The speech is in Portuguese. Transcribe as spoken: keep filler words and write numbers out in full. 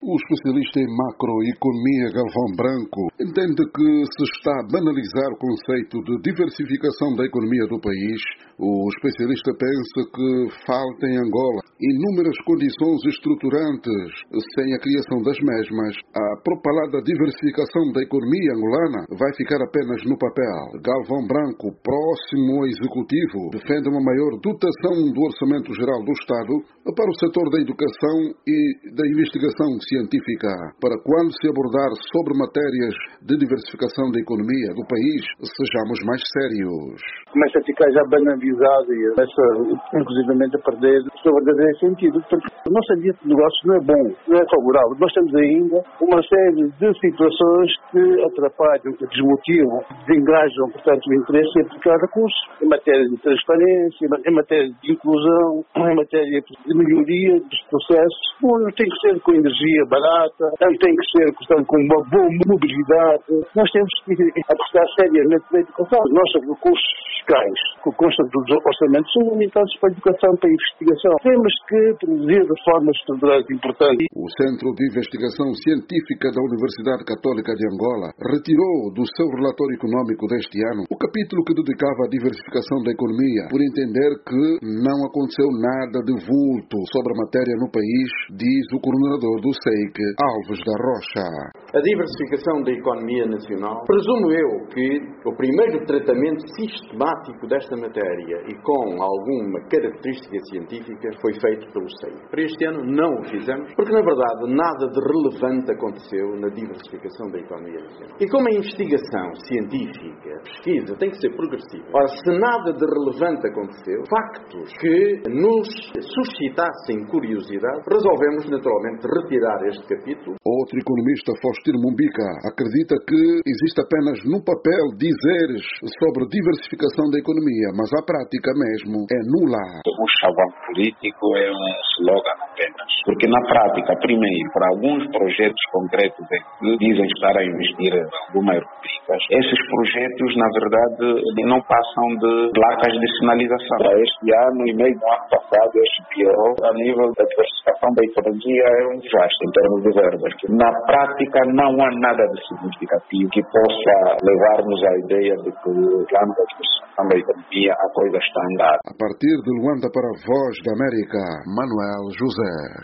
O especialista em macroeconomia Galvão Branco entende que se está a banalizar o conceito de diversificação da economia do país. O especialista pensa que falta em Angola inúmeras condições estruturantes. Sem a criação das mesmas, a propalada diversificação da economia angolana vai ficar apenas no papel. Galvão Branco, próximo ao executivo, defende uma maior dotação do Orçamento Geral do Estado para o setor da educação e da investigação científica, para quando se abordar sobre matérias de diversificação da economia do país, sejamos mais sérios. Começa a ficar já banalizado e começa, inclusivamente, a perder o seu verdadeiro sentido, porque o nosso ambiente de negócios não é bom, não é favorável. Nós temos ainda uma série de situações que atrapalham, que desmotivam, desengajam, portanto, o interesse em aplicar recursos em matéria de transparência, em matéria de inclusão, em matéria de melhoria dos processos. Não tem que ser com energia barata, não tem que ser, portanto, com uma boa mobilidade. Nós temos que apostar seriamente na educação. Os nossos recursos fiscais, que constam dos orçamentos, são limitados para a educação, para a investigação. Temos que produzir reformas estruturais importantes. O Centro de Investigação Científica da Universidade Católica de Angola retirou do seu relatório econômico deste ano o capítulo que dedicava à diversificação da economia, por entender que não aconteceu nada de vulto sobre a matéria no país, diz o coordenador do S E I C, Alves da Rocha. A diversificação da economia nacional, presumo eu que o primeiro tratamento sistemático desta matéria e com alguma característica científica foi feito pelo S E I. Para este ano não o fizemos, porque na verdade nada de relevante aconteceu na diversificação da economia nacional. E como a investigação científica, a pesquisa, tem que ser progressiva, ora, se nada de relevante aconteceu, factos que nos suscitassem curiosidade, resolvemos naturalmente retirar este capítulo. Outro economista, Faustino Mumbica, acredita que existe apenas no papel dizeres sobre diversificação da economia, mas a prática mesmo é nula. O chavão político é um slogan apenas, porque na prática, primeiro, para alguns projetos concretos é que dizem estar a investir algumas rubricas, esses projetos, na verdade, não passam de placas de sinalização. Para este ano e meio do ano passado, este piorou a nível da diversificação da economia, é um desastre em termos de verbas. Na prática, não há nada de significativo que possa levar-nos à ideia de que o plano da diversificação da economia, a coisa está a andar. A partir de Luanda para a Voz da América, Manuel José.